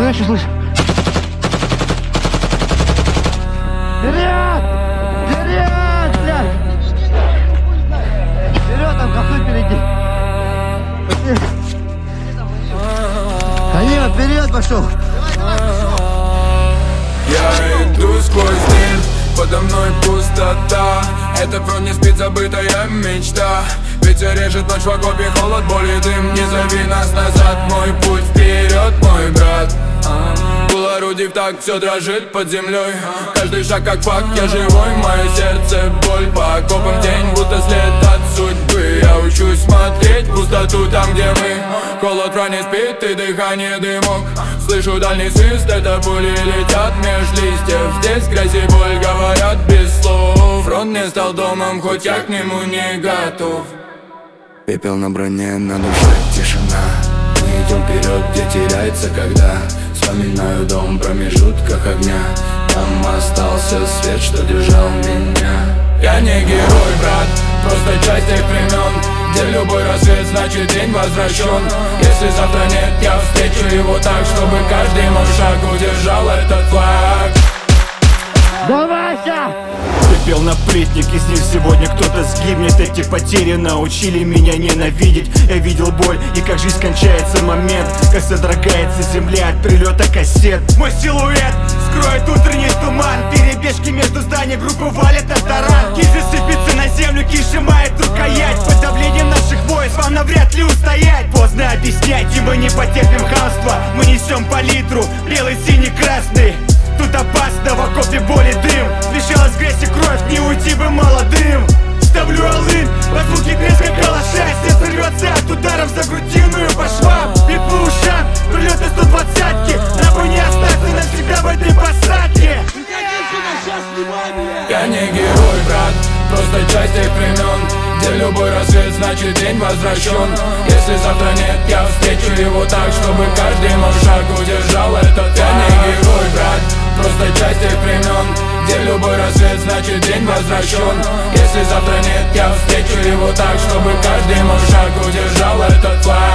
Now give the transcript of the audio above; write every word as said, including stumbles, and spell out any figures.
я еще слышу. Вперед! Вперед, блядь! Вперед, там кафе впереди. Данила, вперед пошел! Я иду сквозь день, подо мной пустота. Это вновь не спит забытая мечта. Ветер режет ночь в окопе, холод, боль и дым. Не зови нас назад, мой путь вперед, мой брат. Пул орудий в такт, все дрожит под землей. Каждый шаг как факт, я живой, мое сердце боль. По окопам день, будто след от судьбы. Я учусь смотреть пустоту там, где мы. Холод в ране спит и дыхание дымок. Слышу дальний свист, это пули летят меж листьев. Здесь грязь и боль говорят без слов. Фронт не стал домом, хоть я к нему не готов. Пепел на броне, на душе тишина. Мы идем вперед, где теряется когда. Вспоминаю дом в промежутках огня. Там остался свет, что держал меня. Я не герой, брат, просто часть тех времен, где любой рассвет значит день возвращен. Если завтра нет, я встречу его так, чтобы каждый мой шаг удержал этот флаг. Давайся! Пепел на плитник, из них сегодня кто-то сгибнет. Эти потери научили меня ненавидеть. Я видел боль и как жизнь кончается момент, как содрогается земля от прилета кассет. Мой силуэт скроет утренний туман. Перебежки между зданий, группы валят на таран. Киз сыпется на землю, киз сжимает рукоять. Под давлением наших войск вам навряд ли устоять. Поздно объяснять, и мы не потерпим хамства. Мы несем палитру, белый, синий, красный. Тут опасно, в окопе боли дым. Смешалась грязь и кровь, не уйти бы молодым. Ставлю алын, по звуке треска калаша. Сердце рвется от ударов за грудиную по швам. Бит по ушам, прилеты сто двадцатки. Нахуй не остаться навсегда в этой посадке. Я не герой, брат, просто часть тех времен, где любой рассвет значит день возвращен. Если завтра нет, я встречу его так, чтобы каждый мой шаг удержал этот. Я не герой, брат, просто часть тех времен, где любой рассвет значит день возвращен. Если завтра нет, я встречу его так, чтобы каждый мой шаг удержал этот флаг.